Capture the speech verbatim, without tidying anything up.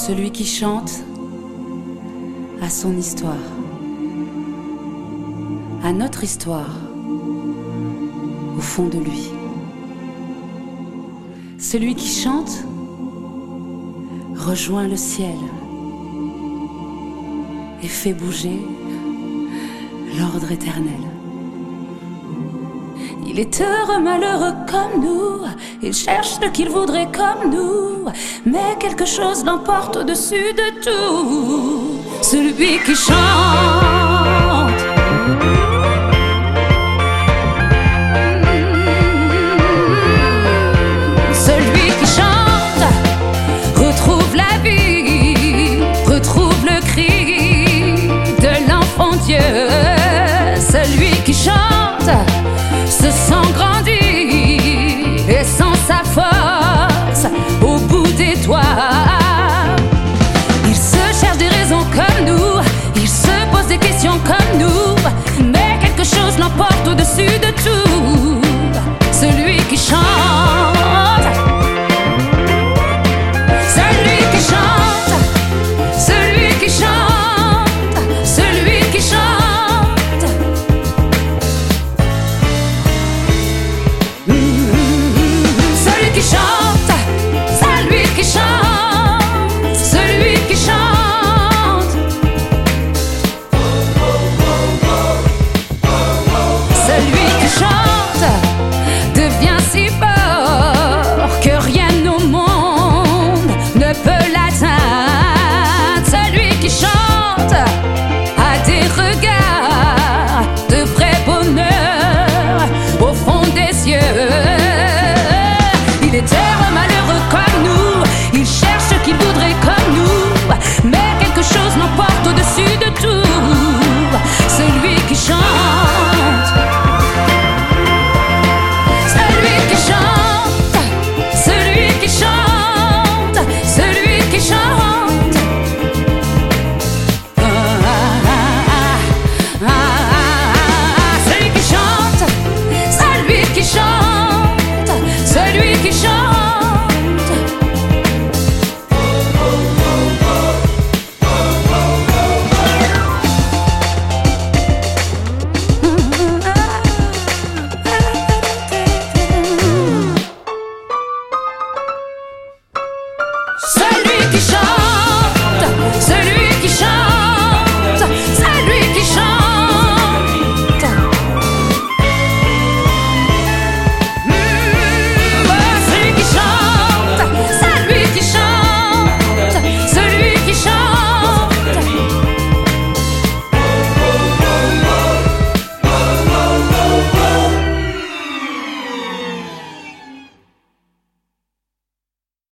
Celui qui chante a son histoire, a notre histoire au fond de lui. Celui qui chante rejoint le ciel et fait bouger l'ordre éternel. Il est heureux, malheureux comme nous, il cherche ce qu'il voudrait comme nous, mais quelque chose l'emporte au-dessus de tout. Celui qui chante, celui qui chante retrouve la vie, retrouve le cri de l'enfant Dieu.